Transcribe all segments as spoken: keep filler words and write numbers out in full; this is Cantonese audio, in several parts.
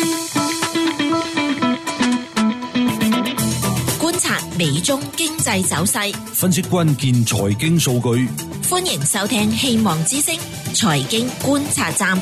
觀察美中經濟走勢， 分析關鍵財經數據。 歡迎收聽希望之聲財經觀察站。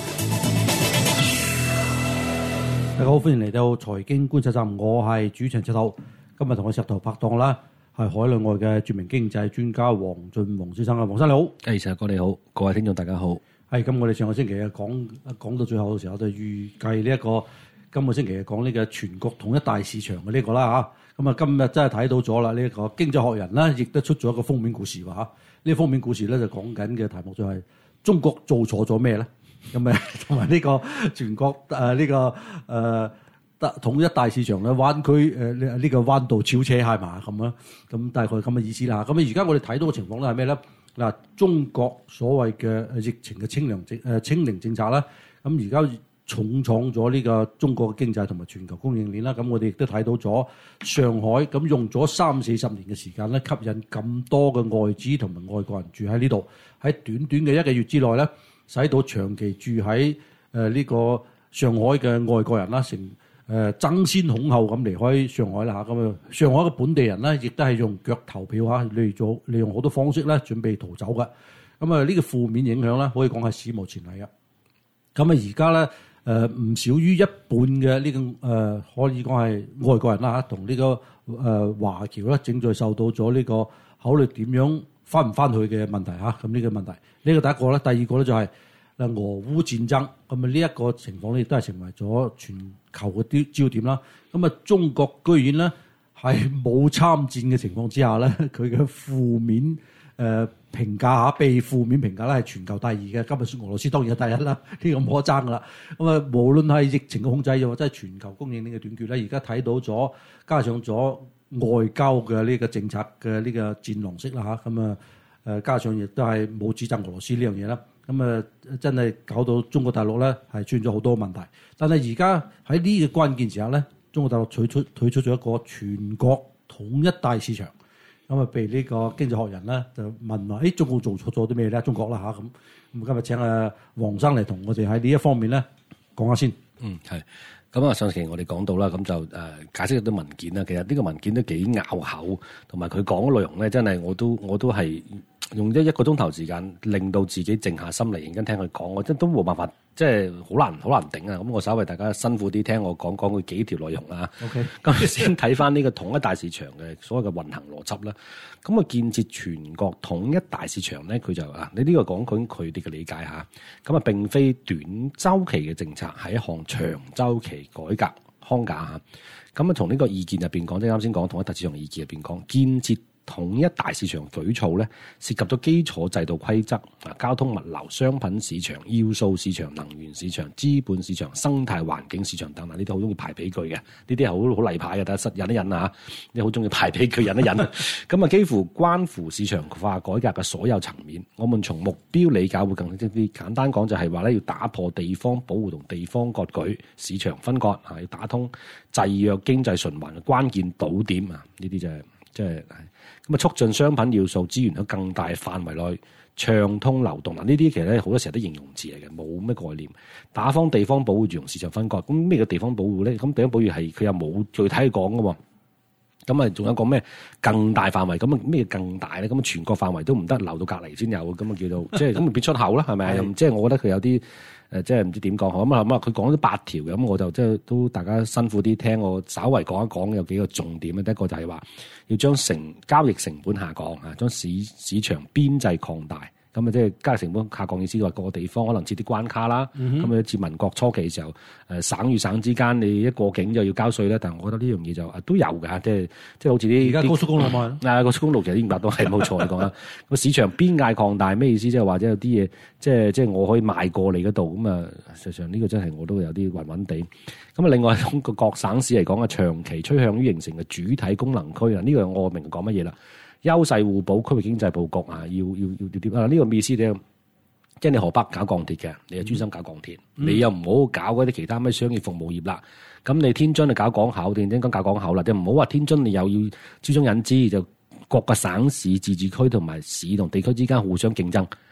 大家好，歡迎嚟到財經觀察站，我係主持人石頭。今日同我石頭拍檔啦，係海內外嘅著名經濟專家黃俊宏先生啊，黃生你好。 誒，石哥你好，各位聽眾大家好。 係咁，我哋上個星期啊講講到最後嘅時候，就預計呢一個今個星期講呢個全國統一大市場嘅呢個啦嚇。咁啊，今日真係睇到咗啦，呢、這、一個經濟學人咧亦都出咗一個封面故事喎嚇。呢個封面故事咧就講緊嘅題目就係中國做錯咗咩咧？咁啊，同埋呢個全國誒呢、呃這個誒、呃、統一大市場咧灣區誒呢呢個彎道超車係嘛咁啊？咁大概咁嘅意思啦。咁啊，而家我哋睇到嘅情況咧係咩咧？嗱，中國所謂嘅疫情嘅清零政誒清零政策啦，咁而家重創咗呢個中國嘅經濟同埋全球供應鏈啦。咁我哋亦都睇到咗上海咁用咗三四十年嘅時間咧，吸引咁多嘅外資同埋外國人住喺呢度，喺短短嘅一個月之內咧，使到長期住喺誒呢個上海嘅外國人啦，成誒爭先恐後咁離開上海啦嚇。咁啊，上海嘅本地人咧，亦都係用腳投票嚇嚟做，利用好多方式咧，準備逃走嘅。咁啊，呢個負面影響咧，可以講係史無前例嘅。咁啊，而家咧。誒唔、呃、少於一半嘅呢、這個誒、呃、可以講係外國人啦嚇，同呢、這個誒、呃、華僑咧，正在受到咗呢個考慮點樣翻唔翻去嘅問題嚇。咁呢個問題，呢、這個第一個咧，第二個咧就係、是、嗱俄烏戰爭，咁啊呢一個情況咧，亦都係成為咗全球嘅啲焦點啦。咁啊，中國居然咧係冇參戰嘅情況之下咧，佢嘅負面誒。呃評價下被負面評價咧係全球第二嘅，今日俄羅斯當然係第一啦，呢、這個冇得爭噶啦。咁啊，無論係疫情嘅控制又或者係全球供應鏈嘅短缺咧，而家睇到咗，加上咗外交嘅呢個政策嘅呢個戰狼式啦嚇，咁啊誒加上亦都係冇指責俄羅斯呢樣嘢啦，咁啊真係搞到中國大陸咧係出現咗好多問題。但係而家喺呢個關鍵時候咧，中國大陸退出退出咗一個全國統一大市場。咁啊，被呢個經濟學人咧就問話，誒、哎、中國做錯咗啲咩咧？中國啦嚇咁。咁今日請阿黃生嚟同我哋喺呢一方面咧講下先。 嗯，係。咁啊，上期我哋講到啦，咁就誒、呃、解釋咗啲文件啦。其實呢個文件都幾拗口，同埋佢講嘅內容咧，真係我都我都係用咗一個鐘頭時間，令到自己靜下心嚟認真聽佢講。我真都冇辦法，即係好難好難頂啊！咁我稍微大家辛苦啲聽我講講佢幾條內容啦。 OK， 咁先睇翻呢個統一大市場嘅所謂嘅運行邏輯啦。咁啊，建設全國統一大市場咧，佢就啊，你呢個講講佢哋嘅理解下。咁啊，並非短週期嘅政策，係一項長週期改革框架嚇。咁啊，從呢個意見入邊講，即係啱先講統一大市場嘅意見入邊講，建設統一大市場舉措咧，涉及咗基礎制度規則、啊交通物流、商品市場、要素市場、能源市場、資本市場、生態環境市場等等，呢啲好中意排比句嘅，呢啲係好好例牌嘅，大家忍一忍啊！你好中意排比句，忍一忍。咁啊，幾乎關乎市場化改革嘅所有層面。我們從目標理解會更清晰啲。簡單講就係話咧，要打破地方保護同地方割據、市場分割啊，要打通制約經濟循環嘅關鍵島點啊！呢啲就係、是。即係咁啊，促進商品要素資源喺更大範圍內暢通流動。嗱，呢啲其實咧好多時候都形容詞嚟嘅，冇咩概念。打方地方保護同市場分割，咁咩叫地方保護咧？咁地方保護係佢又冇具體講嘅喎。咁啊，仲有講咩更大範圍？咁啊咩更大咧？咁啊全國範圍都唔得，流到隔離先有。咁啊叫做即係咁變出口啦，係咪？即係我覺得佢有啲。誒即係唔知點講好咁啊咁啊！佢講咗八條嘅，咁我就即係都大家辛苦啲聽，我稍微講一講有幾個重點嘅。第一個就係話要將成交易成本下降啊，將市市場邊際擴大。咁啊，即係交易成本下降意思話，各個地方可能設啲關卡啦。咁啊，自民國初期嘅時候，誒省與省之間你一過境就要交稅咧。但係我覺得呢樣嘢就啊都有㗎，即係即係好似啲而家高速公路嘛， 啊高速公路其實應該都係冇錯你講啦。個市場邊界擴大咩意思？即係或者有啲嘢，即係即係我可以賣過你嗰度咁啊。實際上呢個真係我都有啲暈暈地。咁啊，另外從個各省市嚟講啊，長期趨向於形成嘅主體功能區啊，呢個我明講乜嘢啦。優勢互補區域經濟佈局啊，要要要要點啊？呢、這個意思咧，即係你河北搞鋼鐵嘅，你就專心搞鋼鐵，嗯、你又唔好搞嗰啲其他咩商業服務業啦。咁你天津你搞港口，定點講搞港口啦？就唔好話天津你又要招商引資，就各個省市自治區同埋市同地區之間互相競爭。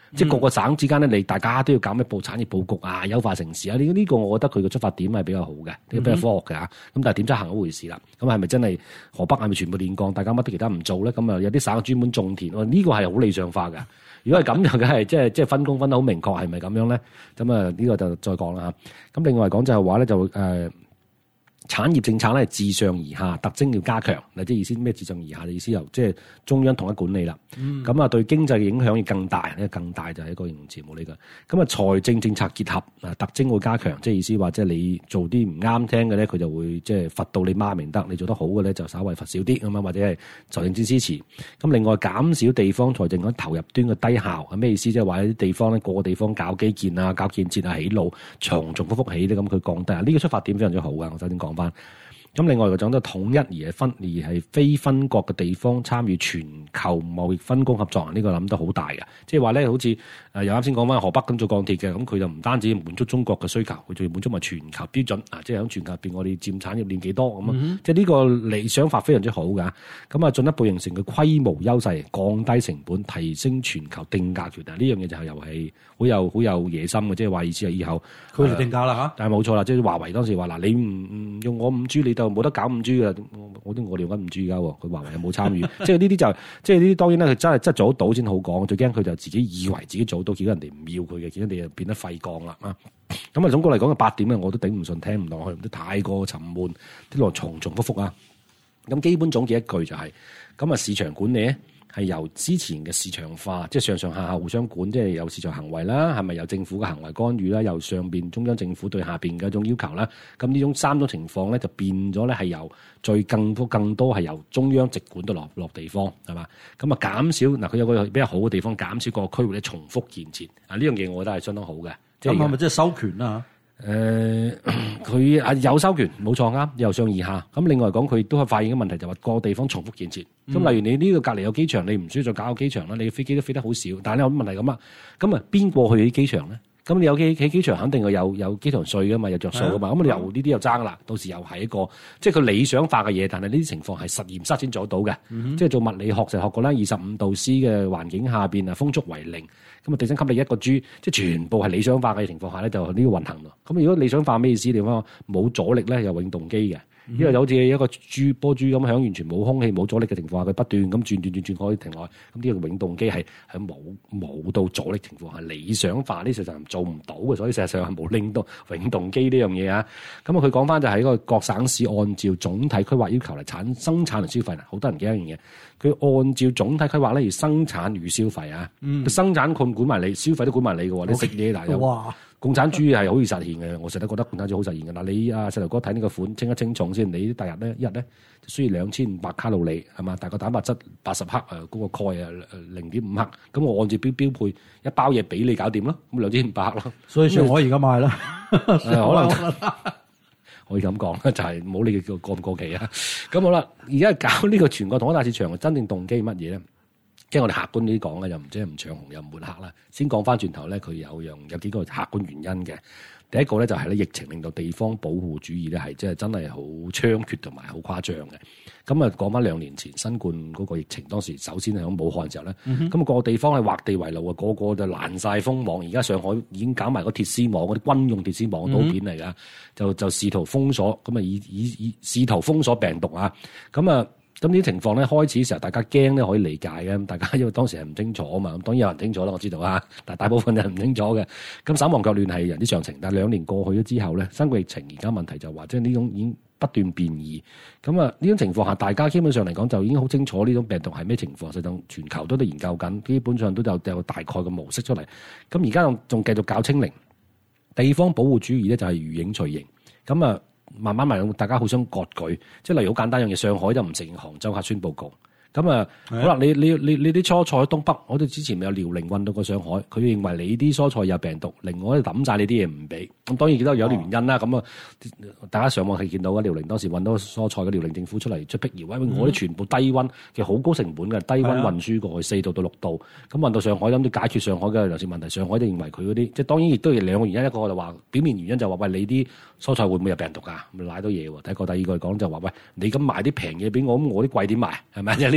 即係各個省之間咧，你大家都要搞咩布產業佈局啊、優化城市啊，呢、這、呢個我覺得佢嘅出發點係比較好嘅，比較科學嘅嚇。咁但係點執行一回事啦。咁係咪真係河北係咪全部煉鋼，大家乜都其他唔做咧？咁啊有啲省專門種田，呢、這個係好理想化嘅。如果係咁就梗係即係即係分工分得好明確，係咪咁樣咧？咁啊呢個就再講啦嚇。咁另外嚟講就係話咧就誒。呃產業政策咧係自上而下，特徵要加強。嗱，即係意思咩？自上而下嘅意思由即係中央統一管理啦。咁啊、嗯，對經濟嘅影響要更大，呢更大就係一個形容詞冇呢個。咁啊，財政政策結合啊，特徵會加強，即係意思話即係你做啲唔啱聽嘅咧，佢就會即係罰到你媽明得；你做得好嘅咧，就稍微罰少啲咁啊，或者係財政支支持。咁另外減少地方財政嗰投入端嘅低效係咩意思？即係話啲地方咧，個個地方搞基建啊、搞建設啊、起路，重重複複起咧，咁佢降低啊，呢、這個出發點非常之好㗎。我首先講。咁另外個講到統一而係分而係非分割嘅地方參與全球貿易分工合作，呢、這個諗得好大嘅，即係話咧，好似誒又啱先講翻河北咁做鋼鐵嘅，咁佢就唔單止滿足中國嘅需求，佢仲要滿足埋全球標準啊！即係喺全球入邊，我哋佔產業鏈幾多咁啊？嗯、即係呢個理想法非常之好㗎。咁啊，進一步形成嘅規模優勢，降低成本，提升全球定價權啊！呢樣嘢就係又係好有好有野心嘅，即係話意思係以後佢哋定價啦嚇、呃。但係冇錯啦，即係華為當時話嗱，你唔唔用我五 G，你就冇得搞五 G 嘅。我啲我哋用緊五 G 而家，佢華為有冇參與？即係呢啲就即係呢啲當然啦，佢真係真係做得到先好講。最驚佢就自己以為自己做到，結果人哋唔要佢嘅，結果人哋就變得廢鋼啦啊！咁啊，總括嚟講嘅八點咧，我都頂唔順，聽唔落去，都太過沉悶，啲內容重重複複啊！咁基本總結一句就係、是，咁啊市場管理咧係由之前嘅市場化，即係上上下下互相管，即係有市場行為啦，係咪有政府嘅行為干預啦？由上邊中央政府對下邊嘅一種要求啦，咁呢種三種情況咧就變咗咧係由最更多更多係由中央直管到落落地方係嘛？咁啊減少嗱，佢有個比較好嘅地方，減少個區域嘅重複建設啊！呢樣嘢我覺得係相當好嘅。 咁係咪即係收權啊？ 誒，佢啊、呃、有收權，冇錯啱，由上而下。咁另外講，佢亦都係發現嘅問題就係話個地方重複建設。咁、嗯、例如你呢個隔離有機場，你唔需要再搞個機場啦，你嘅飛機都飛得好少。但係你有問題咁啊，咁啊邊個去啲機場咧？咁你有機喺機場肯定係有有機場稅噶嘛，有着數噶嘛。咁、啊、你由呢啲又爭啦，到時又係一個即係佢理想化嘅嘢，但係呢啲情況係實驗室先做到嘅。嗯、即係做物理學就學過啦，二十五度 C 嘅環境下邊啊，風速為零，咁啊地心吸力一個 G，即係全部係理想化嘅情況下咧，就呢個運行咯。咁如果理想化咩意思？地方冇阻力咧，有永動機嘅。因為就好似一個珠波珠咁響，完全冇空氣、冇阻力嘅情況下，佢不斷咁轉轉轉轉可以停落去。咁呢個永動機係喺冇冇到阻力情況下理想化，呢實際上做唔到嘅，所以事實上係冇令到永動機呢樣嘢啊。咁啊，佢講翻就係一個各省市按照總體規劃要求嚟產生產同消費啦。好多人記得一樣嘢，佢按照總體規劃咧而生產與消費啊。嗯、生產佢管埋你，消費都管埋你嘅喎。你食嘢嗱有。哇共產主義係好易實現嘅，我成日都覺得共產主義好實現嘅。嗱，你啊細路哥睇呢個款，稱一稱重先，你第日咧一日咧就需要兩千五百卡路里係嘛？但係個蛋白質八十克，誒、那、嗰個鈣啊零點五克，咁我按照標標配一包嘢俾你搞掂咯，咁兩千五百克咯。所以上海而家賣啦，可能可以咁講啦，就係冇理佢叫過唔過期啊。咁好啦，而家搞呢個全國統一大市場嘅真正動機係乜嘢咧？即係我哋客觀啲講嘅，又唔即係唔長紅又唔滿客啦。先講翻轉頭咧，佢有樣有幾個客觀原因嘅。第一個咧就係咧疫情令到地方保護主義咧係即係真係好猖獗同埋好誇張嘅。咁啊講翻兩年前新冠嗰個疫情，當時首先係喺武漢嘅時候咧，咁、嗯、哼個地方係劃地為牢啊，個個就攔晒封網。而家上海已經搞埋個鐵絲網，嗰啲軍用鐵絲網刀片嚟噶，嗯、哼就就試圖封鎖，咁啊以以以試圖封鎖病毒啊，咁啊。咁呢啲情況咧，開始嘅時候大家驚咧可以理解嘅，大家因為當時係唔清楚啊嘛，咁當然有人清楚啦，我知道啊，但係大部分人唔清楚嘅。咁手忙腳亂係人之常情，但係兩年過去咗之後咧，新冠疫情而家問題就話，即係呢種已經不斷變異。咁啊，呢種情況下，大家基本上嚟講就已經好清楚呢種病毒係咩情況，實際上全球都都研究緊，基本上都有有大概嘅模式出嚟。咁而家仲仲繼續搞清零，地方保護主義咧就係如影隨形。咁啊。慢慢慢，大家互相割據，即係例如好簡單樣嘢，上海就唔承認杭州核酸報告。咁啊，的好啦，你你你你啲蔬菜喺東北，我哋之前咪有遼寧運到過上海，佢認為你啲蔬菜有病毒，另外抌晒你啲嘢唔俾。咁當然記得有啲原因啦。咁啊、哦，大家上網係見到嘅遼寧當時運到蔬菜嘅遼寧政府出嚟出辟謠，因為我啲全部低溫，其實好高成本嘅低溫運輸過去四度到六度，咁運到上海諗住解決上海嘅糧食問題，上海就認為佢嗰啲，即係當然亦都係兩個原因，一個就話表面原因就話喂，你啲蔬菜會唔會有病毒㗎？咪賴到嘢喎。第一個第二個講就話喂，你咁賣啲平嘢俾我，咁我啲貴點賣係咪？即係呢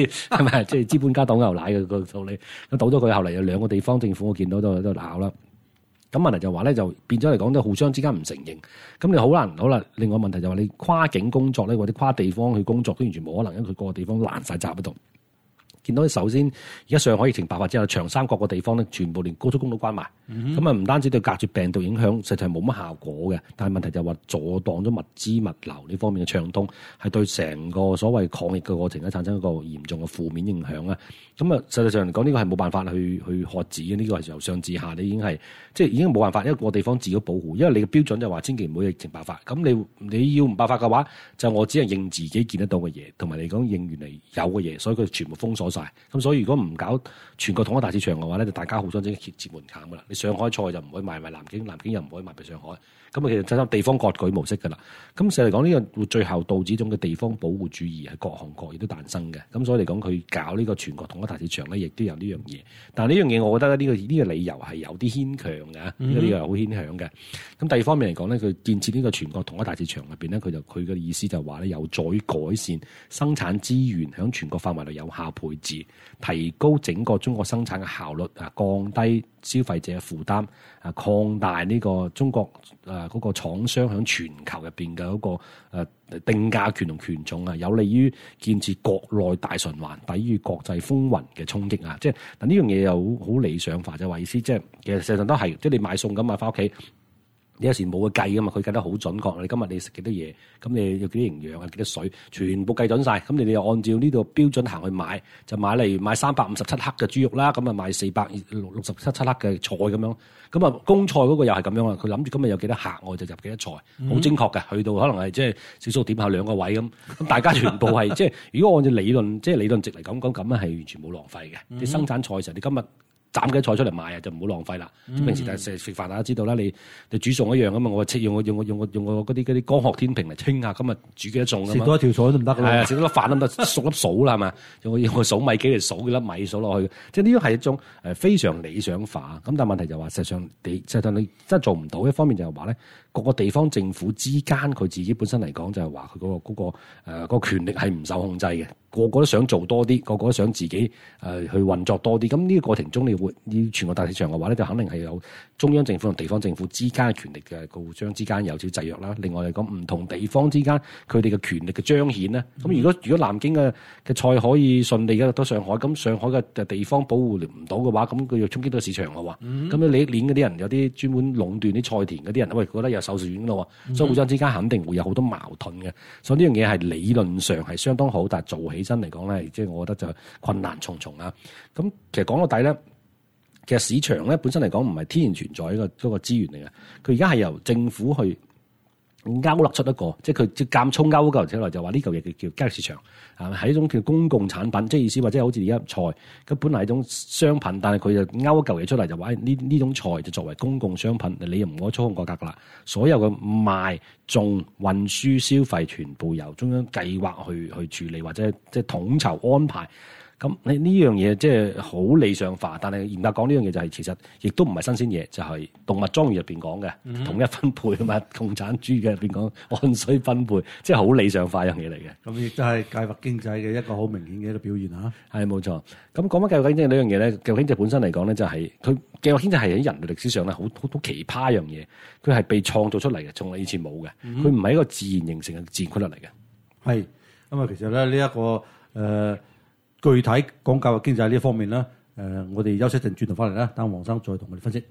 啲係咪？即係資本家倒牛奶嘅個道理。咁倒咗佢，後嚟有兩個地方政府我見到都喺度鬧啦。咁問題就話咧，就變咗嚟講都互相之間唔承認。咁你好難好啦。另外問題就話你跨境工作咧，或者跨地方去工作都完全冇可能，因為佢個個地方攔晒閘喺度。見到首先而家上海疫情爆發之後，長三角個地方咧，全部連高速公路都關埋。咁啊唔單止對隔絕病毒影響，實際係冇乜效果嘅。但係問題就係話阻擋咗物資物流呢方面嘅暢通，係對成個所謂抗疫嘅過程咧產生一個嚴重嘅負面影響啊！咁啊，實際上嚟講，呢個係冇辦法去去喝止嘅。呢個係由上至下，你已經係即係已經冇辦法，一個地方自己保護。因為你嘅標準就話千祈唔好疫情爆發。咁你你要唔爆發嘅話，就我只係認自己見得到嘅嘢，同埋你講認原嚟有嘅嘢，所以佢全部封鎖晒。咁所以如果唔搞全國統一大市場嘅話咧，就大家互相之間揭設門檻噶啦。你上海菜就唔可以賣埋南京，南京又唔可以賣俾上海。咁啊，其實就係地方割據模式噶啦。咁實嚟講，呢個會最後導致一種嘅地方保護主義係各行各業都誕生嘅。咁所以嚟講，佢搞呢個全國統一大市場咧，亦都有呢樣嘢。但係呢樣嘢，我覺得呢、呢個呢、呢個理由係有啲牽強嘅，呢、嗯、個理由係好牽強嘅。咁第二方面嚟講咧，佢建設呢個全國統一大市場入邊咧，佢就佢嘅意思就係話咧，有助於改善生產資源響全國範圍內有效配置，提高整個中國生產嘅效率啊，降低消費者嘅負擔啊，擴大呢個中國誒嗰個廠商響全球入邊嘅嗰個誒定價權同權重啊，有利於建設國內大循環，抵禦國際風雲嘅衝擊啊！即係嗱呢樣嘢又好好理想化，就話意思即係其實實際上都係，即係你買餸咁買翻屋企。你有時冇個計噶嘛，佢計得好準確。你今日你食幾多嘢，咁你有幾多營養啊，幾多水，全部計準晒。咁你哋又按照呢個標準行去買，就買嚟買三百五十七克嘅豬肉啦，咁啊買四百六六十七七克嘅菜咁樣。咁啊公菜嗰個又係咁樣啦，佢諗住今日有幾多客，我就入幾多菜，好、嗯、精確嘅。去到可能係即係小數點下兩個位咁，咁大家全部係即係如果按照理論即係理論值嚟講講，咁啊係完全冇浪費嘅。你、嗯、生產菜嘅時候，你今日斬幾菜出嚟賣啊，就唔好浪費啦。嗯、平時就食食飯大家知道啦，你你煮餸一樣啊嘛，我用我用我用我用我嗰啲嗰啲光學天平嚟稱下，今日煮幾多餸啊嘛。食多一條菜都唔得㗎。係啊，食多粒飯都唔得，數粒數啦係嘛。用我用我數米機嚟數幾粒米數落去，即係呢個係一種誒非常理想化。咁但係問題就話，實際上你實際上你真係做唔到。一方面就係話咧，各個地方政府之間佢自己本身嚟講就係話佢嗰個嗰、嗰個誒、呃嗰個權力係唔受控制嘅。個個都想做多啲，個個都想自己誒、呃、去運作多啲。咁呢個過程中，你會要全國大市場嘅話咧，就肯定係有中央政府同地方政府之間嘅權力嘅互相之間有少制約啦。另外嚟講，唔同地方之間佢哋嘅權力嘅彰顯咧。咁、嗯、如果如果南京嘅嘅菜可以順利嘅入到上海，咁上海嘅地方保護唔到嘅話，咁佢又衝擊到市場嘅喎。咁、嗯、你一鏈嗰啲人有啲專門壟斷啲菜田嗰啲人，喂覺得有受損咯，嗯、所以互相之間肯定會有好多矛盾嘅。所以呢樣嘢係理論上係相當好，但係做起身嚟講咧，即係我覺得就困難重重啊！咁其實講到底咧，其實市場咧本身嚟講唔係天然存在一個嗰個資源嚟嘅，佢而家係由政府去勾勒出一個，即係佢即係監粗勾嗰嚿出嚟，就話呢嚿嘢叫叫交易市場，係係一種叫公共產品，即係意思或者好似而家菜，佢本嚟係一種商品，但係佢就勾一嚿嘢出嚟，就話呢呢種菜就作為公共商品，你又唔可以操控價格啦。所有嘅賣、種、運輸、消費，全部由中央計劃去去處理，或者即係統籌安排。咁你呢樣嘢即係好理想化，但係嚴格講呢樣嘢就係、是、其實亦都唔係新鮮嘢，就係、是、動物莊園入邊講嘅統一分配啊嘛，共產主義嘅入邊講按需分配，即係好理想化一樣嘢嚟嘅。 咁亦都係計劃經濟嘅一個好明顯嘅一個表現啊！ 係冇錯。咁講翻計劃經濟呢樣嘢咧，計劃經濟本身嚟講咧，就係佢計劃經濟係喺人類歷史上咧好好好奇葩一樣嘢，佢係被創造出嚟嘅，從來以前冇嘅，佢唔係一個自然形成嘅自然規律嚟嘅。係咁啊，其實咧呢一個誒。呃具體講教育經濟呢一方面咧，誒、呃，我哋休息陣轉頭翻嚟啦，等黃生再同我哋分析。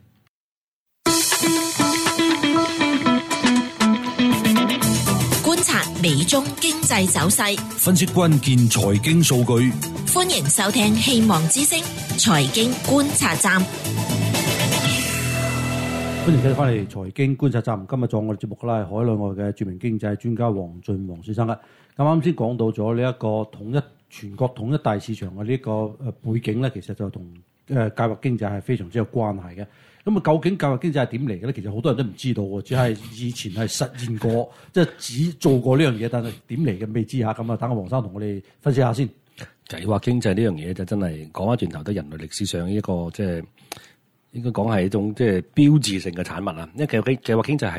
觀察美中經濟走勢， 分析關鍵財經數據。 歡迎收聽《希望之聲》財經觀察站。 歡迎繼續翻嚟財經觀察站。今日做我哋節目嘅啦，係海內外嘅著名經濟專家黃俊黃先生啦。咁啱先講到咗呢一個統一。全國統一大市場嘅呢個誒背景咧，其實就同誒計劃經濟係非常之有關係嘅。咁啊，究竟計劃經濟係點嚟嘅咧？其實好多人都唔知道喎，只係以前係實現過，即係只做過呢樣嘢，但係點嚟嘅未知下。咁啊，等阿黃生同我哋分析下先。 計劃經濟呢樣嘢就真係講翻轉頭，都人類歷史上一個即係應該講係一種即係標誌性嘅產物啊。因為計劃計劃經濟係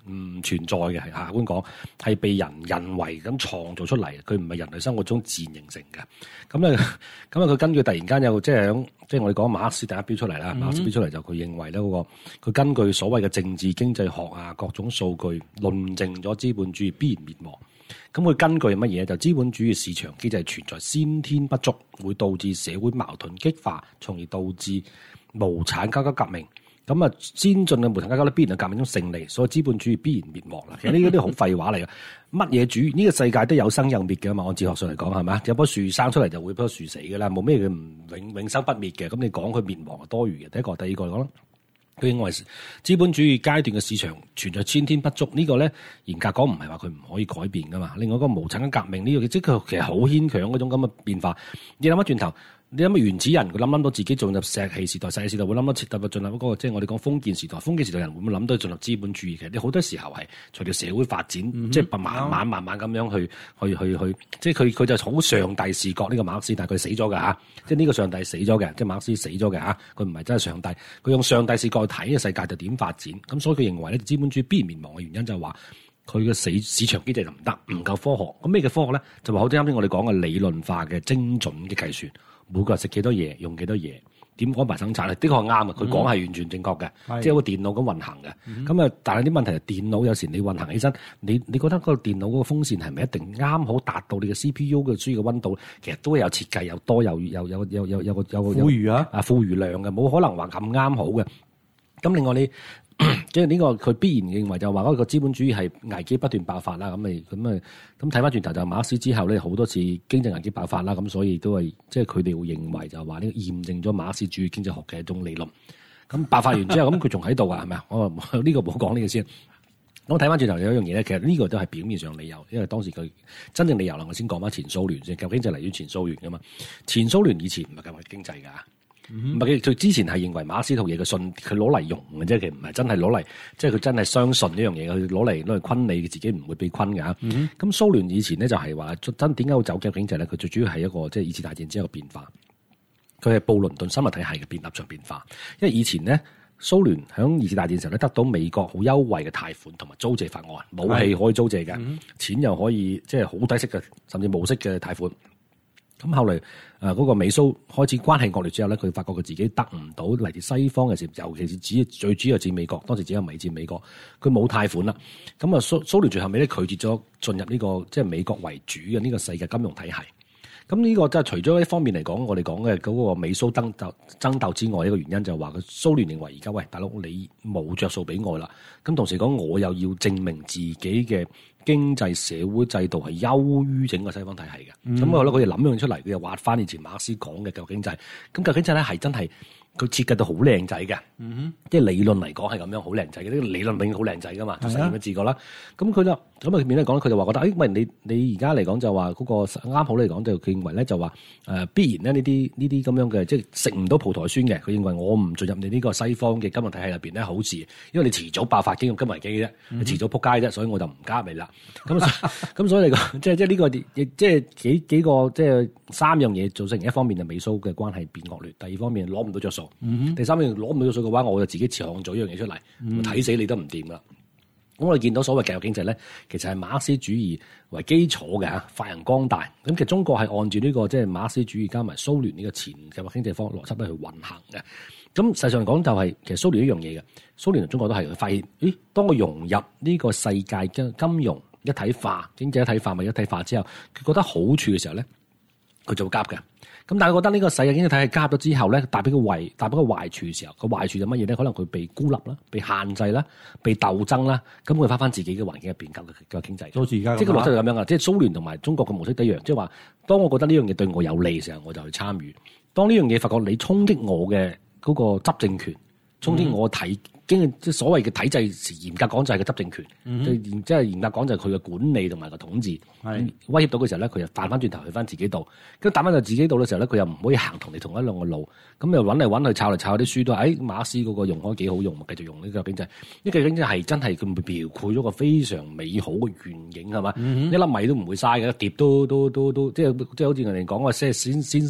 唔存在嘅，係客觀講係被人人為咁創造出嚟，佢唔係人類生活中自然形成嘅。咁咧，咁啊佢根據突然間有即係即係我哋講馬克思第一標出嚟啦，馬克思標出嚟就佢認為咧嗰個佢根據所謂嘅政治經濟學啊各種數據論證咗資本主義必然滅亡。咁佢根據乜嘢？就資本主義市場機制存在先天不足，會導致社會矛盾激化，從而導致無產階級革命。咁啊，先進嘅無產階級咧必然喺革命中勝利，所以資本主義必然滅亡啦。其實呢啲好廢話嚟嘅，乜嘢主義呢個世界都有生有滅嘅嘛。按哲學上嚟講係咪？有棵樹生出嚟就會有棵樹死嘅啦，冇咩嘅唔永永生不滅嘅。咁你講佢滅亡係多餘嘅。第一個，第二個嚟講啦。佢認為資本主義階段嘅市場存在先天不足，呢、這個咧嚴格講唔係話佢唔可以改變噶嘛。另外一個無產嘅革命呢、這個，即係佢其實好牽強嗰種咁嘅變化。你諗翻轉頭，你諗下原始人佢諗諗到自己進入石器時代、石器時代會諗到徹底進入嗰個，即係我哋講封建時代。封建時代人會唔會諗到進入資本主義嘅？你好多時候係隨住社會發展，嗯、即係慢慢慢慢咁樣去去去去，即係佢佢就好上帝視角呢、這個馬克思，但係佢死咗㗎嚇，即係呢個上帝死咗嘅，即係馬克思死咗嘅嚇，佢唔係真係上帝，佢用上帝視角去睇呢個世界就點發展。咁所以佢認為咧資本主義必然滅亡嘅原因就係話佢嘅死市場機制就唔得，唔夠科學。咁咩嘅科學咧？就話好似啱先我哋講嘅理論化嘅精準嘅計算。每個人食幾多嘢，用幾多嘢，點安排生產咧？的確係啱嘅，佢講係完全正確嘅，嗯、即係個電腦咁運行嘅。咁啊、嗯，但係啲問題係電腦有時你運行起身，你你覺得個電腦嗰個風扇係咪一定啱好達到你嘅 C P U 嘅需要嘅溫度？其實都有設計，有多有有有有有有個有個富裕啊， 啊富裕量嘅，冇可能話咁啱好嘅。咁另外你。即係呢個佢必然認為就話嗰個資本主義係危機不斷爆發啦，咁咪咁啊咁睇翻轉頭就馬克思之後咧好多次經濟危機爆發啦，咁所以都係即係佢哋會認為就話呢個驗證咗馬克思主義經濟學嘅一種理論。咁爆發完之後，咁佢仲喺度啊，係咪啊？我呢、呢個冇講呢個先。咁睇翻轉頭有一樣嘢咧，其實呢個都係表面上理由，因為當時佢真正理由啦，我先講翻前蘇聯先，舊經濟嚟於前蘇聯噶嘛。前蘇聯以前唔係咁嘅經濟㗎。唔係佢，佢之前係認為馬克思套嘢嘅信，佢攞嚟用嘅啫，其實唔係真係攞嚟，即係佢真係相信呢樣嘢，佢攞嚟攞嚟昆你，自己唔會被昆㗎。咁、嗯、哼蘇聯以前咧就係話真點解會走極經濟咧？佢最主要係一個即係二次大戰之後嘅變化，佢係布倫頓生物體系嘅變立場變化。因為以前咧蘇聯響二次大戰時候咧得到美國好優惠嘅貸款同埋租借法案，武器可以租借嘅，嗯、哼錢又可以即係好低息嘅，甚至無息嘅貸款。咁後嚟誒嗰個美蘇開始關係惡劣之後咧，佢發覺佢自己得唔到嚟自西方嘅時候，尤其是指最主要係指美國，當時只有美佔美國，佢冇貸款啦。咁啊蘇蘇聯最後尾咧拒絕咗進入呢個即係美國為主嘅呢個世界金融體系。咁呢個即係除咗一方面嚟講，我哋講嘅嗰個美蘇爭鬥爭鬥之外，一個原因就係話佢蘇聯認為而家喂大佬你冇着數俾我啦，咁同時講我又要證明自己嘅經濟社會制度係優於整個西方體系嘅，咁我覺得佢哋諗樣出嚟，佢又挖翻以前馬克思講嘅舊經濟，咁舊經濟咧係真係佢設計到好靚仔嘅，嗯、哼即係理論嚟講係咁樣好靚仔嘅，呢、這個理論永遠好靚仔噶嘛，就實驗嘅字過啦。咁佢就咁啊面嚟講，佢就話覺得，誒喂你你而家嚟講就話嗰、那個啱好嚟講就佢認為咧就話誒、呃、必然咧呢啲呢啲咁樣嘅即係食唔到葡萄酸嘅，佢認為我唔進入你呢個西方嘅金融體系入邊咧好事，因為你遲早爆發經濟金融危機啫，嗯、你遲早撲街啫，所以我就唔加入你啦。咁咁所以嚟講，即係即係呢個亦即係幾幾個即係三樣嘢造成，一方面就美蘇嘅關係變惡劣，第二方面攞唔到着數，嗯、哼第三方面攞唔到着數嘅話，我就自己創造一樣嘢出嚟，睇、嗯、死你都唔掂啦。咁我哋見到所謂計劃經濟咧，其實係馬克思主義為基礎嘅嚇，發揚光大。咁其實中國係按住呢、這個即係馬克思主義加埋蘇聯呢個前計劃經濟方邏輯咧去運行嘅。咁實際上嚟講就係、是、其實蘇聯一樣嘢嘅，蘇聯同中國都係發現，咦？當我融入呢個世界嘅金融一體化、經濟一體化咪一體化之後，佢覺得好處嘅時候咧，佢就會加嘅。咁但係覺得呢個世界經濟體系加咗之後咧，帶俾個壞帶俾個壞處嘅時候，個壞處就乜嘢咧？可能佢被孤立啦、被限制啦、被鬥爭啦，咁佢翻翻自己嘅環境入邊搞嘅經濟。好似而家即係個邏輯就咁樣啊！即係蘇聯同埋中國嘅模式一樣，即係話當我覺得呢樣嘢對我有利嘅時候，我就去參與；當呢樣嘢發覺你衝擊我嘅嗰個執政權，衝擊我體經即係所謂嘅體制，嚴格講就係個執政權，嗯、哼即係嚴格講就係佢嘅管理同埋個統治，是威脅到嘅時候咧，佢又彈翻轉頭去翻自己度，跟住彈翻到自己度嘅時候咧，佢又唔可以行同你同一兩個路，咁又揾嚟揾去抄嚟抄去啲書都係，誒、哎、馬克思嗰個用開幾好用，繼續用呢個經濟，呢個經濟係真係佢描繪咗個非常美好嘅願景係嘛？嗯、哼一粒米都唔會嘥嘅，一碟都都都都即係即係好似人哋講話先先先。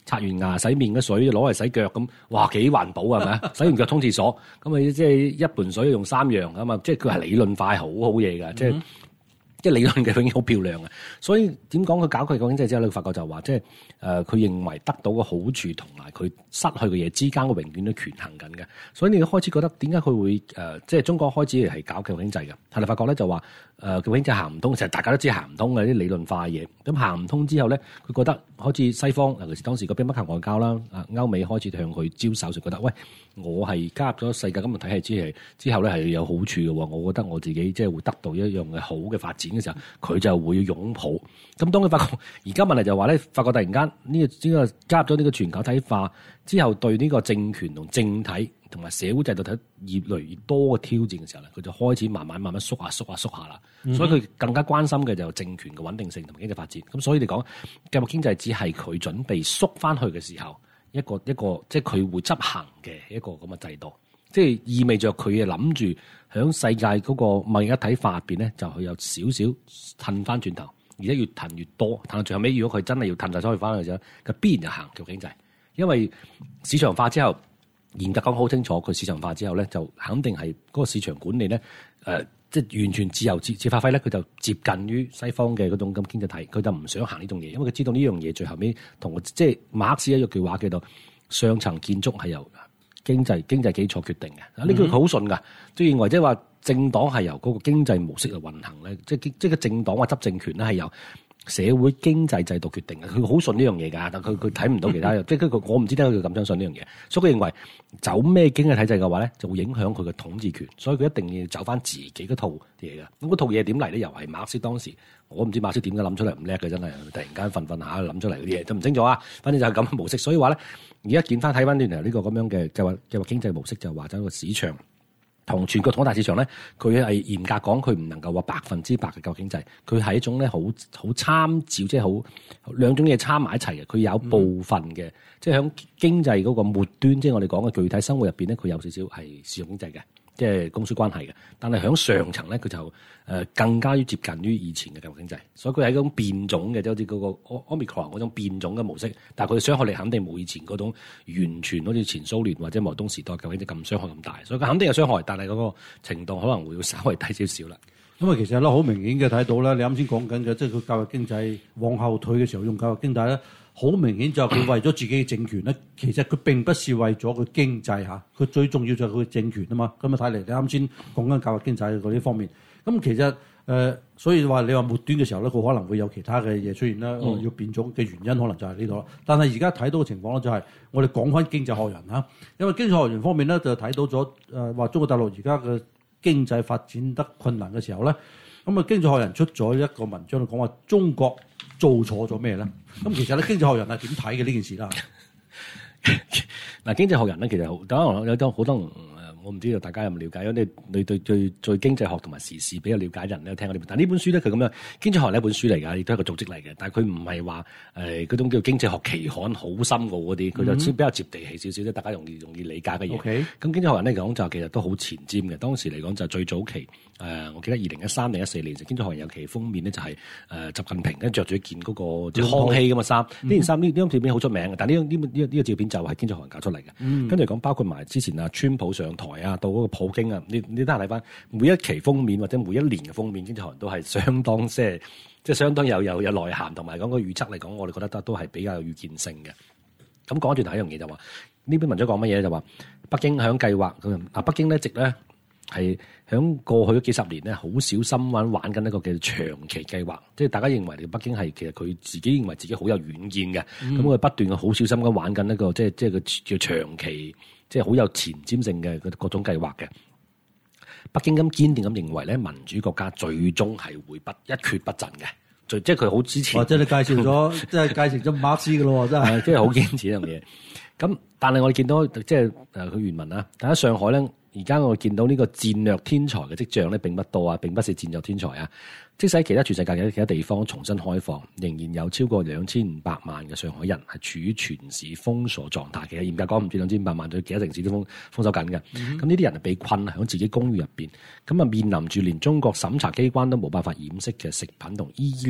刷完牙洗面嘅水攞嚟洗腳咁，哇幾環保係咪啊？洗完腳沖廁所，咁啊即係一盆水用三樣啊嘛，即係佢係理論化係好好嘢㗎，即係。嗯即係理論嘅永遠好漂亮嘅，所以點講佢搞佢個經濟之後咧，佢發覺就話即係誒佢認為得到嘅好處同埋佢失去嘅嘢之間嘅永遠都權衡緊嘅，所以你開始覺得點解佢會誒、呃、即係中國開始係搞計劃經濟嘅，係你發覺咧就話誒計劃經濟行唔通，其實大家都知行唔通嘅啲理論化嘅嘢，咁行唔通之後咧，佢覺得好似西方尤其是當時個兵不求外交啦，啊歐美開始向佢招手，就覺得喂我係加入咗世界金融體系之係之後咧係有好處嘅喎，我覺得我自己即係會得到一樣嘅好嘅發展嘅時候，佢就會擁抱。咁當佢發覺而家問題就話咧，發覺突然間呢、呢個呢、呢個加入咗呢個全球體化之後，對呢個政權同政體同埋社會制度睇越嚟越多嘅挑戰嘅時候咧，佢就開始慢慢慢慢縮下縮下縮下啦。嗯、所以佢更加關心嘅就係政權嘅穩定性同埋經濟發展。咁所以你講計劃經濟只係佢準備縮翻去嘅時候，一個一個即係佢會執行嘅一個咁嘅制度，即係意味着佢啊諗住響世界嗰個貿易一體化入邊咧，就佢有少少褪翻轉頭，而且越褪越多。褪到最後尾，如果佢真係要褪晒所有翻去嘅時候，佢必然就行計劃經濟，因為市場化之後，嚴格講好清楚，佢市場化之後咧，就肯定係嗰個市場管理咧，誒、呃，即係完全自由自自發揮咧，佢就接近於西方嘅嗰種咁經濟體，佢就唔想行呢種嘢，因為佢知道呢樣嘢最後尾同即係馬克思一句話叫做上層建築係由經濟經濟基礎決定嘅，呢句佢好順噶，即係認為即係話政黨係由嗰個經濟模式嚟運行咧，即係即係個政黨或執政權咧係由社會經濟制度決定嘅，佢好信呢樣嘢㗎，但佢佢睇唔到其他嘅，即係佢我唔知點解佢咁相信呢樣嘢，所以佢認為走咩經濟體制嘅話咧，就會影響佢嘅統治權，所以佢一定要走翻自己嗰套嘢㗎。咁嗰套嘢點嚟咧？又係馬克思當時，我唔知馬克思點解諗出嚟唔叻嘅，真係突然間瞓瞓下諗出嚟嗰啲嘢，就唔清楚啊。反正就係咁嘅模式，所以話咧，而家見翻睇翻轉頭呢個咁樣嘅就話就話經濟模式就話咗個市場。同全國統大市場咧，佢係嚴格講，佢唔能夠話百分之百嘅計劃經濟，佢係一種咧好好參照，即係好兩種嘢參埋一齊嘅。佢有部分嘅，嗯、即係響經濟嗰個末端，即係我哋講嘅具體生活入邊咧，佢有少少係市場經濟嘅，即係供需關係嘅。但係響上層咧，佢就誒更加於接近於以前嘅計劃經濟，所以佢係一種變種嘅，即係好似嗰個 Omicron 嗰種變種嘅模式。但係佢嘅傷害力肯定冇以前嗰種完全好似前蘇聯或者毛東時代計劃經濟咁傷害咁大，所以佢肯定有傷害，但係嗰個程度可能會稍微低少少啦。 咁啊，其實咧好明顯嘅睇到咧，你啱先講緊嘅，即係佢計劃經濟往後退嘅時候用計劃經濟咧，好明顯就係佢為咗自己嘅政權咧，其實佢並不是為咗佢經濟嚇，佢最重要就係佢嘅政權啊嘛。咁啊睇嚟，你啱先講緊計劃經濟嗰啲方面。咁其實誒、呃，所以話你話末端嘅時候咧，佢可能會有其他嘅嘢出現啦。嗯、要變種嘅原因可能就係呢度啦。但係而家睇到嘅情況咧，就係我哋講翻經濟學人嚇，因為經濟學人方面咧就睇到咗誒話中國大陸而家嘅經濟發展得困難嘅時候咧，咁啊經濟學人出咗一個文章講話中國做錯咗咩咧？咁其實咧經濟學人係點睇嘅呢件事啦？ 嗱，經濟學人咧其實好，當然有好多人。我唔知道大家有冇了解，因為你你對對對經濟學同埋時事比較了解人咧，聽我呢本。但呢本書咧，佢咁樣經濟學呢一本書嚟㗎，亦都係一個組織嚟嘅。但係佢唔係話誒嗰種叫經濟學期刊好深奧嗰啲，佢就先比較接地氣少少，即係大家容易容易理解嘅嘢。咁、okay. 經濟學人咧講就其實都好前瞻嘅。當時嚟講就最早期誒、呃，我記得二零一三定一四年時，經濟學人有期封面咧就係、是、誒、呃、習近平跟着住一件嗰、那個即係康熙咁嘅衫。呢、嗯、件衫呢呢張照片好出名嘅，但係呢呢呢呢個照片就係經濟學人搞出嚟嘅。跟住講包括埋之前啊，川普上台啊，到嗰個普京啊，你你得閒睇翻每一期封面或者每一年嘅封面，經濟學人都係相當即係即係相當有有有內涵，同埋講個預測嚟講，我哋覺得都都係比較有預見性嘅。咁講住第一樣嘢就話呢篇文章講乜嘢就話北京響計劃咁啊，北京咧一直咧係響過去嗰幾十年咧好小心玩玩緊一個叫長期計劃，即係大家認為北京係其實佢自己認為自己好有遠見嘅，咁佢、嗯、不斷嘅好小心咁玩緊一個即係即係個叫長期。即係好有前瞻性嘅各種計劃嘅，北京咁堅定咁認為咧，民主國家最終係會不一蹶不振嘅，即係佢好支持。或者你介紹咗，即係介紹咗馬克思嘅咯，真係，即係好堅持呢樣嘢。咁但係我哋見到即係誒佢原文啦，但喺上海咧，而家我哋見到呢個戰略天才嘅跡象咧並不多啊，並不是戰略天才啊。即使喺其他全世界嘅其他地方重新開放，仍然有超過兩千五百萬嘅上海人係處於全市封鎖狀態。其實嚴格講唔止兩千五百萬，對其他城市都封封鎖緊嘅。咁呢啲人係被困喺自己公寓入邊，咁啊面臨住連中國審查機關都冇辦法掩飾嘅食品同醫療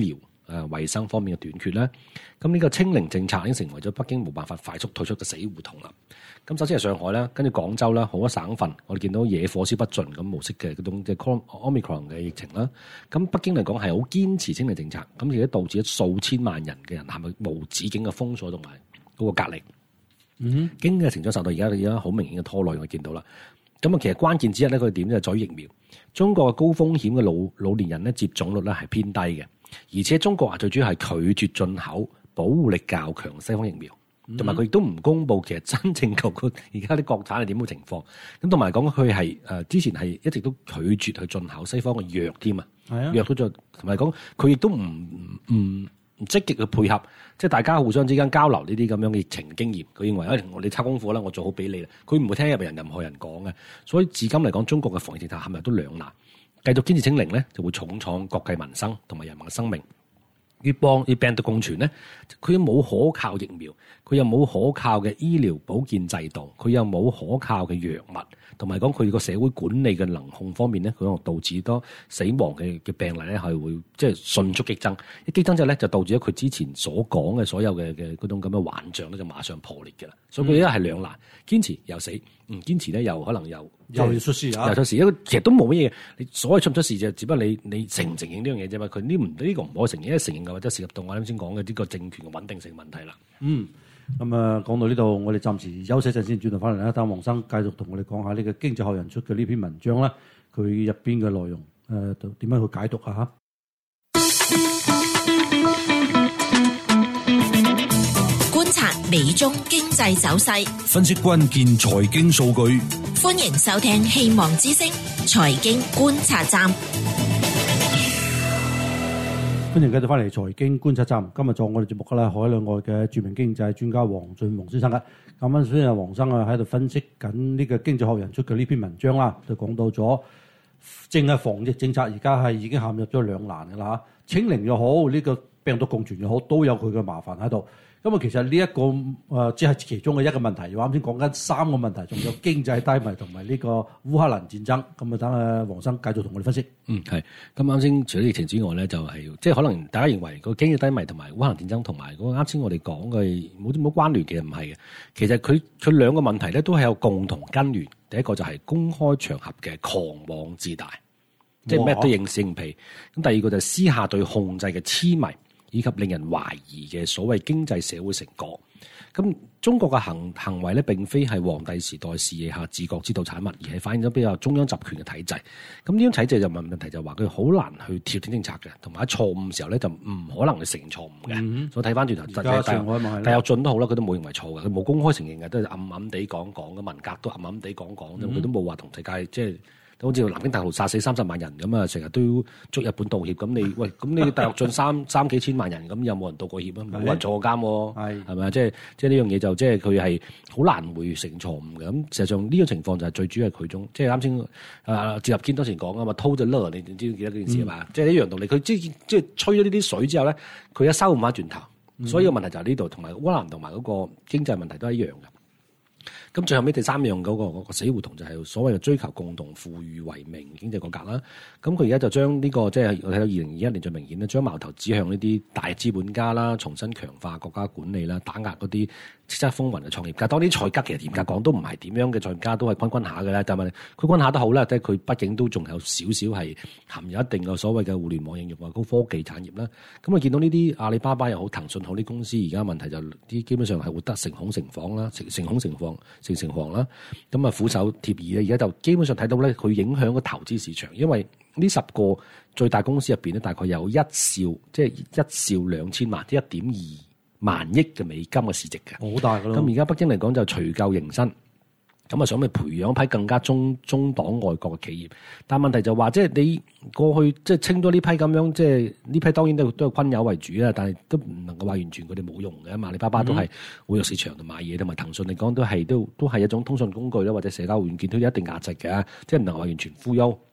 誒衞生方面嘅短缺啦。咁呢個清零政策已經成為咗北京冇辦法快速退出嘅死胡同啦。咁首先係上海啦，跟住廣州啦，好多省份我哋見到野火燒不盡咁模式嘅嗰種即係 Omicron 嘅疫情啦。咁北京嚟講係好堅持清零政策，咁而且導致咗數千萬人嘅人係咪無止境嘅封鎖同埋嗰個隔離？嗯，經濟成長受到而家而家好明顯嘅拖累，我見到啦。咁啊，其實關鍵之一咧，佢點就係在於疫苗。中國嘅高風險嘅老老年人咧，接種率咧係偏低嘅，而且中國啊最主要係拒絕進口保護力較強西方疫苗，同埋佢亦都唔公佈其實真正個個而家啲國產係點嘅情況。咁同埋講佢係誒之前係一直都拒絕去進口西方嘅藥添啊，藥都做，同埋講佢亦都唔唔唔積極去配合，即係大家互相之間交流呢啲咁樣嘅疫情經驗。佢認為誒，我哋抄功課啦，我做好俾你啦。佢唔會聽入邊人任何人講嘅。所以至今嚟講，中國嘅防疫政策係咪都兩難？繼續堅持清零咧，就會重創國計民生同埋人民嘅生命。與幫與病毒共存咧，佢又冇可靠疫苗，佢又冇可靠嘅醫療保健制度，佢又冇可靠嘅藥物，同埋講佢個社會管理嘅能控方面咧，佢可能導致多死亡嘅嘅病例咧係會即係迅速激增。一激增之後咧，就導致咗佢之前所講嘅所有嘅嘅嗰種咁嘅幻象咧，就馬上破裂嘅啦。所以佢而家係兩難，堅持又死，唔堅持咧又可能又又要出事啊！ 又出事，因為其實都冇乜嘢。你所謂出唔出事就只不過你你承唔承認呢樣嘢啫嘛。佢呢唔呢個唔可以承認，因為承認嘅話即係涉及到我啱先講嘅呢個政權嘅穩定性問題啦。 嗯，咁啊講到呢度，我哋暫時休息一陣先，轉頭翻嚟咧，等黃生繼續同我哋講下呢個《經濟學人》出嘅呢篇文章啦，佢入邊嘅內容誒點樣去解讀啊？嚇！ 觀察美中經濟走勢， 分析關鍵財經數據。 歡迎收聽《希望之聲》財經觀察站。 歡迎繼續翻嚟財經觀察站。今日做我哋節目嘅咧，海內外嘅著名經濟專家黃俊宏先生嘅。咁啱先啊，黃生啊喺度分析緊呢個《經濟學人》出嘅呢篇文章啦，就講到咗淨係防疫政策而家係已經陷入咗兩難嘅啦嚇，清零又好，呢、這個病毒共存又好，都有佢嘅麻煩喺度。咁啊，其實呢、這、一個誒、呃，只係其中嘅一個問題。我啱先講緊三個問題，仲有經濟低迷同埋呢個烏克蘭戰爭。咁啊，等阿黃生繼續同我哋分析。 嗯，係。咁啱先除咗疫情之外咧，就係、是、即係可能大家認為個經濟低迷同埋烏克蘭戰爭同埋嗰個啱先我哋講嘅冇冇關聯，其實唔係嘅。其實佢佢兩個問題咧都係有共同根源。第一個就係公開場合嘅狂妄自大，即係咩都認死認皮。咁第二個就係私下對控制嘅痴迷，以及令人懷疑嘅所謂經濟社會成果。咁中國嘅行行為咧，並非係皇帝時代視野下自覺之道產物，而係反映咗比較中央集權嘅體制。咁呢種體制就問問題就話佢好難去調整政策嘅，同埋喺錯誤時候咧就唔可能去承認錯誤嘅。嗯、所以睇翻轉頭，但有進都好啦，佢都冇認為錯嘅，佢冇公開承認嘅，都係暗暗地講講嘅，文革都暗暗地講講，佢、嗯、都冇話同世界即係。好似南京大屠殺死三十萬人咁啊，成日都要捉日本道歉。咁你喂，咁你大躍進三三幾千萬人，咁有冇人道過歉啊？冇人坐過監喎，係係咪啊？即係即係呢樣嘢就即係佢係好難會成錯誤嘅。咁實際上呢種情況就係最主要係佢中，即係啱先啊，趙立堅當時講啊嘛，偷就勒，你知唔知記得呢件事啊嘛？即係一樣道理，佢即即係吹咗呢啲水之後咧，佢一收唔翻轉頭，嗯、所以個問題就係呢度，同埋烏克蘭同埋嗰個經濟問題都係一樣嘅。咁最後尾第三樣嗰、那個那個死胡同就係所謂嘅追求共同富裕為名經濟改革啦。咁佢而家就將呢、這個即係我睇到二零二一年最明顯咧，將矛頭指向呢啲大資本家啦，重新強化國家管理啦，打壓嗰啲叱咤風雲嘅創業家。當啲財家其實嚴格講都唔係點樣嘅創業家，都係均均下嘅啦。但係佢均下都好啦，即係佢畢竟都仲有少少係含有一定嘅所謂嘅互聯網應用啊、高科技產業啦。咁啊見到呢啲阿里巴巴又好、騰訊好啲公司，而家問題就啲基本上係活得成孔成房啦，成成孔成房。成成行啦，咁啊俯首貼耳咧，而家就基本上睇到咧，佢影響個投資市場，因為呢十個最大公司入邊咧，大概有一兆，即係一兆兩千萬，即係一點二萬億嘅美金嘅市值嘅， 好大噶咯。 咁而家北京嚟講就除舊迎新。咁啊，想去培養一批更加中中黨愛國嘅企業，但係問題就話，即係你過去即係清咗呢批咁樣，即係呢批當然都都係坤友為主啦，但係都唔能夠話完全佢哋冇用嘅。阿里巴巴都係會入市場度買嘢，同埋騰訊嚟講都係都都係一種通訊工具啦，或者社交軟件都有一定價值嘅，即係唔能夠話完全忽悠。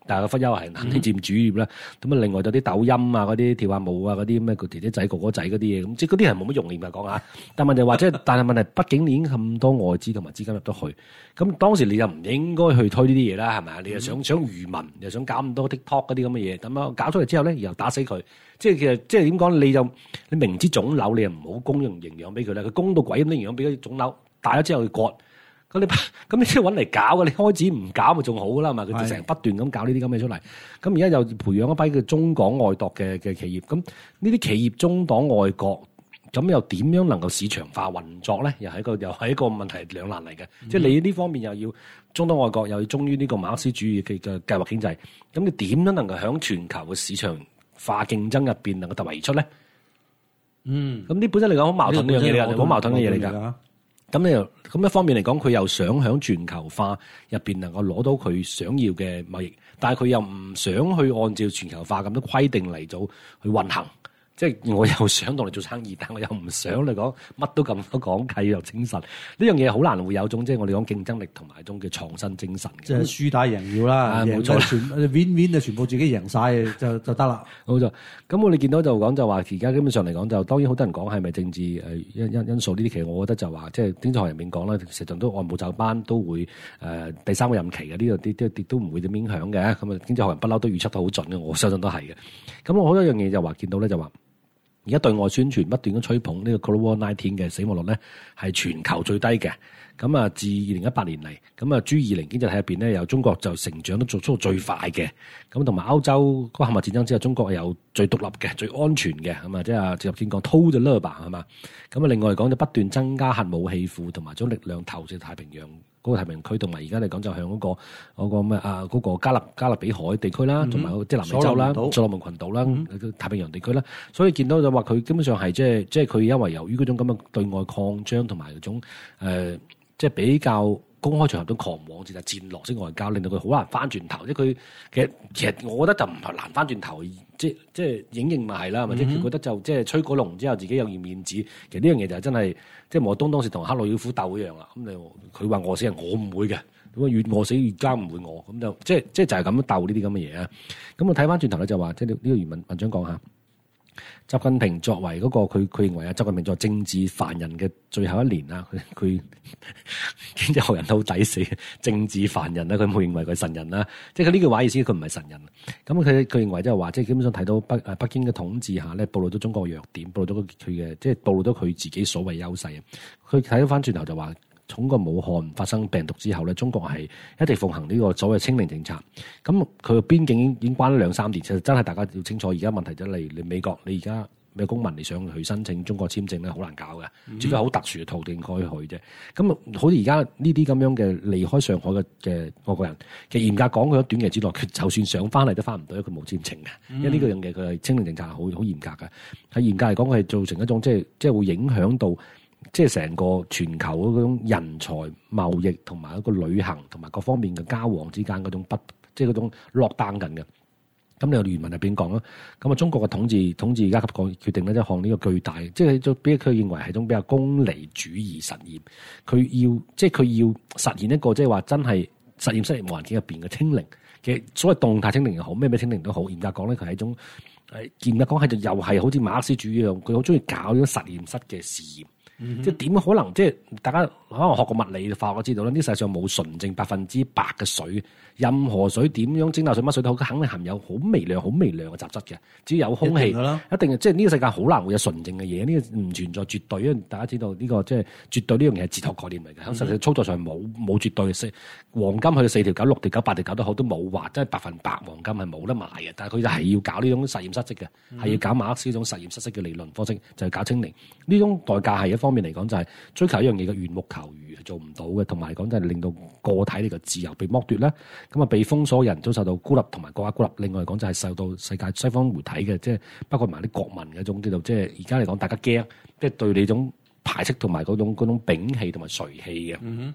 但係個忽悠係肯定佔主業啦。咁啊，另外有啲抖音啊，嗰啲跳下舞啊，嗰啲咩個姐姐仔哥哥仔嗰啲嘢，咁即係嗰啲係冇乜用嘅嚟講啊。但係問題話即係，但係問題畢竟你已經咁多外資同埋資金入咗去，咁當時你就唔應該去推呢啲嘢啦，係咪啊？你又想想漁民，又想搞咁多 TikTok 嗰啲咁嘅嘢，咁樣搞出嚟之後咧，又打死佢。即係其實即係點講？你就你明知腫瘤，你又唔好供應營養俾佢啦。佢供到鬼咁啲營養俾啲腫瘤，大咗之後佢割。咁你咁你即係揾嚟搞嘅，你開始唔搞咪仲好噶啦嘛？佢成日不斷咁搞呢啲咁嘅出嚟。咁而家又培養一批叫中港外國嘅嘅企業。咁呢啲企業中港外國，咁又點樣能夠市場化運作咧？又係一個又係一個問題兩難嚟嘅。嗯、即係你呢方面又要中港外國，又要忠於呢個馬克思主義嘅嘅計劃經濟。咁你點樣能夠喺全球嘅市場化競爭入邊能夠突圍而出咧？嗯，咁呢本身嚟講好矛盾呢樣嘢嚟㗎，好矛盾嘅嘢嚟㗎。咁你又咁一方面嚟講，佢又想喺全球化入邊能夠攞到佢想要嘅貿易，但係佢又唔想去按照全球化咁多規定嚟做去運行。即係我又想同你做生意，但我又唔想你講乜都咁多講契又精神。呢樣嘢好難會有種即係我哋講競爭力同埋一種嘅創新精神嘅。 即係輸打贏要啦， 冇錯， 全 win win 就全部自己贏晒就就得啦。 冇錯。咁我哋見到就講就話，而家基本上嚟講就當然好多人講係咪政治誒因因因素呢啲，其實我覺得就話即係經濟學人面講啦，實際都按部就班都會誒、呃、第三個任期嘅呢個啲啲都唔會點影響嘅。咁啊經濟學人不嬲都預測得好準嘅，我相信都係嘅。咁我好多樣嘢就話見到咧就話。而家對外宣傳不斷咁吹捧呢個 Covid 十九 嘅死亡率咧係全球最低嘅，咁啊自二零一八年嚟，咁啊 G 二十經濟體入邊咧，由中國就成長得做出最快嘅，咁同埋歐洲嗰個核戰爭之後，中國係有最獨立嘅、最安全嘅，咁啊即係直入先講 Toe the line 係嘛，咁啊另外嚟講就不斷增加核武器庫同埋將力量投至太平洋。嗰個太平洋區同埋而家嚟講就向嗰、嗰個嗰、嗰個咩啊嗰、嗰個加勒加勒比海地區啦，同埋即係南美洲啦、所羅門群島啦、嗯、太平洋地區啦，所以見到就話佢基本上係即係即係佢因為由於嗰種咁嘅對外擴張同埋嗰種誒即係比較公開場合都狂妄，就係戰略式外交，令到佢好難翻轉頭。即係佢其實其實我覺得就唔係難翻轉頭，即即係影認咪係啦，或者佢覺得就即係吹過龍之後自己有件面子。其實呢樣嘢就係真係即係毛澤東當時同克魯曉夫鬥一樣啦。咁你佢話餓死人，我唔會嘅。咁啊越餓死越加唔會餓。咁就即係即係就係咁樣鬥呢啲咁嘅嘢啊。咁我睇翻轉頭咧就話，即係呢個原文文章講下。習近平作為嗰、那個佢佢認為啊，習近平作為政治凡人嘅最後一年啦，佢佢經濟學人都好抵死，政治凡人啦，佢冇認為佢神人啦，即係佢呢句話意思，佢唔係神人。咁佢佢認為即係話，即係基本上睇到北誒北京嘅統治下咧，暴露咗中國嘅弱點，暴露咗佢嘅即係暴露咗佢自己所謂優勢。佢睇翻轉頭就話。從個武漢發生病毒之後咧，中國係一直奉行呢個所謂清零政策。咁佢個邊境已經關咗兩三年，其實真係大家要清楚。而家問題就嚟你美國，你而家美國公民你想去申請中國簽證咧，好難搞嘅，只係好特殊嘅途徑可以去啫。咁好似而家呢啲咁樣嘅離開上海嘅嘅外國人，其實嚴格講，佢喺短期之內，佢就算上翻嚟都翻唔到，因為佢冇簽證嘅。因為呢個樣嘢佢係清零政策係好好嚴格嘅。喺嚴格嚟講，佢係造成一種即係即係會影響到。即係成個全球嗰種人才貿易同埋一個旅行同埋各方面嘅交往之間嗰種不，即係嗰種落單緊嘅。咁你有原文入邊講啦。咁啊，中國嘅統治統治階級個決定咧，即係向呢個巨大，即係比佢認為係一種比較功利主義實驗。佢要即係佢要實現一個即係話真係實驗室入環境入邊嘅清零嘅所謂動態清零又好，咩咩清零都好。嚴格講咧，佢係一種誒嚴格講係就又係好似馬克思主義一樣，佢好中意搞呢種實驗室嘅試驗。嗯、即係點可能？即係大家可能學過物理化，我知道啦。呢世上冇純正百分之百嘅水，任何水點樣蒸餾水乜水都好，肯定含有好微量、好微量嘅雜質嘅。只要有空氣，一定，一定即係呢個世界好難會有純正嘅嘢。呢、呢個唔存在絕對，因為大家知道呢、呢個即係絕對呢樣嘢係哲學概念嚟嘅。喺實際操作上冇冇絕對嘅四黃金去到四條九、六條九、八條九都好，都冇話即係百分百黃金係冇得賣嘅。但係佢就係要搞呢種實驗室式嘅，係、嗯、要搞馬克思呢種實驗室式嘅理論方式，就係、是、搞清零。呢種代價係一方面嚟講就係追求一樣嘢嘅緣木求魚係做唔到嘅，同埋講就係令到個體呢個自由被剝奪啦。咁啊被封鎖人都受到孤立同埋國家孤立。另外嚟講就係受到世界西方媒體嘅即係包括埋啲國民嘅一種叫做即係而家嚟講大家驚，即係對你種排斥同埋嗰種嗰種摒棄同埋垂棄嘅。嗯哼。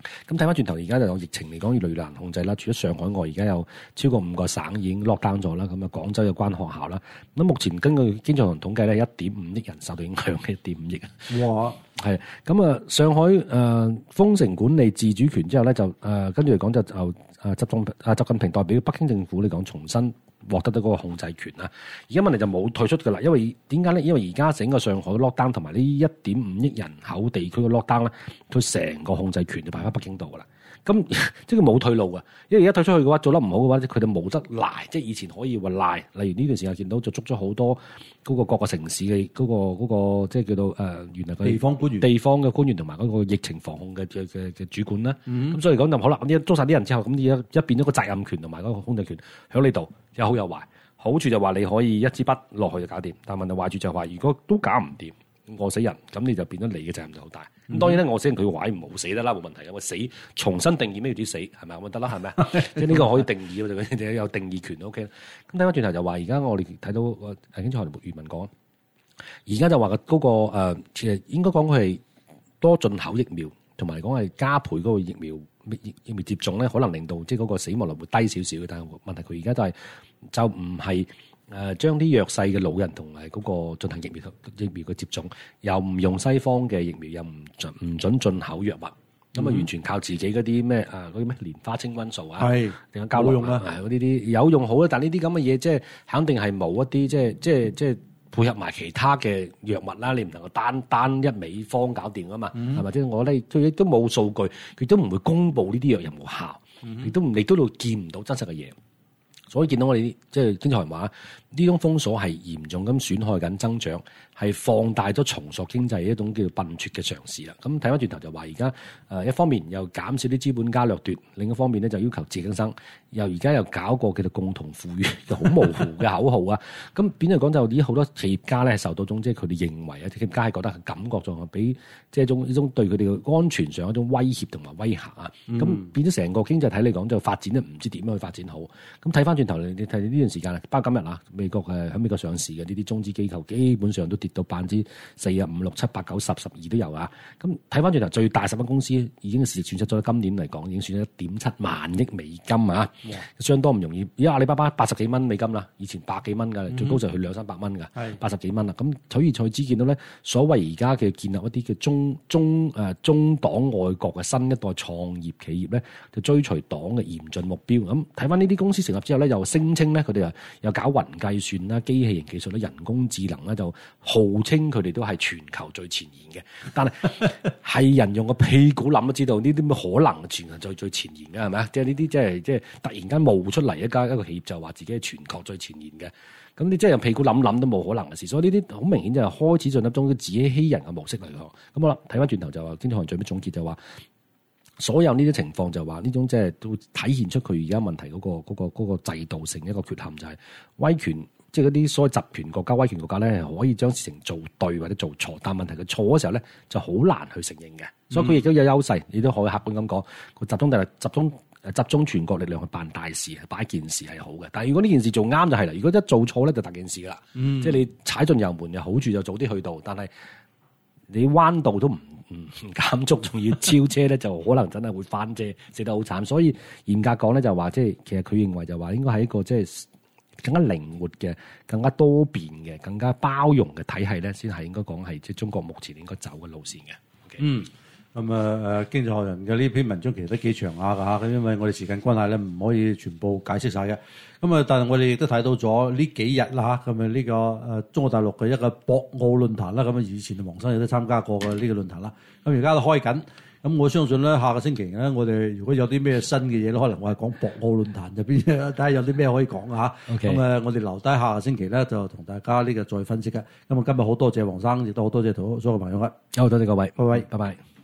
咁睇翻轉頭，而家就有疫情嚟講，越嚟越難控制啦。除咗上海外，而家有超過五個省已經 lock down 咗啦。咁啊，廣州有關學校啦。咁目前根據經濟學人統計咧，一點五億人受到影響嘅，一點五億啊。 哇！ 係咁啊，上海誒、呃、封城管理自主權之後咧，就誒跟住嚟講就就誒習總啊習近平代表北京政府嚟講重新獲得到嗰個控制權啦。而家問題就冇退出㗎啦，因為點解咧？因為而家整個上海 lockdown 同埋呢一點五億人口地區嘅 lockdown 咧，佢成個控制權就擺喺北京度㗎啦。咁即係佢冇退路㗎，因為而家退出去嘅話，做得唔好嘅話，佢哋冇得賴。即係以前可以話賴，例如呢段時間見到就捉咗好多嗰個各個城市嘅嗰、嗰個嗰個即係叫做誒、呃、原來嘅地方官員、 地方嘅官員同埋嗰個疫情防控嘅嘅嘅嘅主管啦。咁、 嗯、 所以講就好啦，咁捉晒啲人之後，咁而家一變咗個責任權同埋嗰個控制權喺呢度，有好有壞。好處就話你可以一支筆落去就搞掂，但係問題壞處就係話如果都搞唔掂，餓死人，咁你就變咗你嘅責任就好大。咁、嗯、當然咧，餓死人佢話唔好死得啦，冇問題。因為死重新定義咩叫死，係咪咁得啦？係咪？即係呢個可以定義喎，就有定義權 O K 啦。咁睇翻轉頭就話，而家我哋睇到誒經濟學人余文講，而家就話嗰、那個誒，其、呃、實應該講佢係多進口疫苗，同埋講係加倍嗰個疫苗疫疫苗接種咧，可能令到即係嗰個死亡率會低少少嘅。但係問題佢而家都係就唔係。誒將啲弱勢嘅老人同埋嗰個進行疫苗疫苗嘅接種，又唔用西方嘅疫苗，又唔準唔準進口藥物，咁啊、嗯、完全靠自己嗰啲咩啊嗰啲咩蓮花清瘟素啊，係定係膠囊啊，嗰啲啲有用好啊，但呢啲咁嘅嘢即係肯定係冇一啲即係即係即係配合埋其他嘅藥物啦，你唔能夠單單一味方搞掂啊嘛，係咪、嗯？即係我咧佢都冇數據，佢都唔會公布呢啲藥有冇效，亦、嗯、都你都度見唔到真實嘅嘢。所以見到我哋即係經濟學人話，呢種封鎖係嚴重咁損害緊增長，係放大咗重塑經濟一種叫做笨拙嘅嘗試啦。咁睇翻轉頭就話，而家誒一方面又減少啲資本家掠奪，另一方面咧就要求自更生，又而家又搞個叫做共同富裕，就好模糊嘅口號啊。咁變咗講就啲好多企業家咧受到種即係佢哋認為啊，企業家係覺得係感覺上俾即係一種呢種對佢哋嘅安全上一種威脅同埋威嚇啊。咁、嗯、變咗成個經濟體嚟講就發展得唔知點樣去發展好。咁睇翻轉頭你睇呢段時間啊，包括今日啊，美國誒喺美國上市嘅呢啲中資機構基本上都跌到百分之四啊、五六七八九十十二都有啊。咁睇翻轉頭，最大十間公司已經市值損失咗，今年嚟講已經損失一點七萬億美金啊，嗯、相當唔容易。而家阿里巴巴八十幾蚊美金啦，以前百幾蚊㗎，最高就去兩三百蚊㗎，八十幾蚊啦。咁取而代之見到咧，所謂而家嘅建立一啲嘅中中誒、呃、中黨外國嘅新一代創業企業咧，就追隨黨嘅嚴峻目標。咁睇翻呢啲公司成立之後咧，又聲稱咧佢哋又又搞雲計算啦、機器人技術啦、人工智能啦，就號稱佢哋都係全球最前沿嘅。但係係人用個屁股諗都知道呢啲咩可能全球最最前沿嘅係咪啊？即係呢啲即係即係突然間冒出嚟一家一個企業就話自己係全球最前沿嘅。咁你即係用屁股諗諗都冇可能嘅事。所以呢啲好明顯就係開始進入種自欺欺人嘅模式嚟嘅。咁好啦，睇翻轉頭就話經濟學人最尾總結就話。所有呢啲情況就話呢種即係都體現出佢而家問題嗰、嗰個嗰、嗰個嗰個制度性一個缺陷，就係威權，即係嗰啲所謂集權國家、威權國家咧，可以將事情做對或者做錯，但問題佢錯嘅時候咧就好難去承認嘅。所以佢亦都有優勢，你都可以客觀咁講，佢集中力集中誒集中全國力量去辦大事，辦一件事係好嘅。但係如果呢件事做啱就係啦，如果一做錯咧就大件事啦。嗯、即係你踩進油門嘅好處就早啲去到，但係你彎道都唔。唔唔減速，仲要超車咧，就可能真係會翻車，死得好慘。所以嚴格講咧，就話即係其實佢認為就話應該係一個即係更加靈活嘅、更加多變嘅、更加包容嘅體系咧，先係應該講係即係中國目前應該走嘅路線嘅。Okay? 嗯，咁啊誒經濟學人嘅呢篇文章其實都幾長下㗎嚇，咁因為我哋時間關係咧，唔可以全部解釋晒嘅。咁啊，但係我哋亦都睇到咗呢幾日啦嚇，咁啊呢個誒中國大陸嘅一個博鰲論壇啦，咁啊以前黃生亦都參加過嘅呢個論壇啦，咁而家都開緊。咁我相信咧，下個星期咧，我哋如果有啲咩新嘅嘢咧，可能我係講博鰲論壇入邊，睇下有啲咩可以講啊嚇。咁 Okay. 啊，我哋留低下個星期咧，就同大家呢個再分析嘅。咁啊，今日好多謝黃生，亦都好多謝所有朋友嘅。 好多謝各位， 拜拜， 拜拜。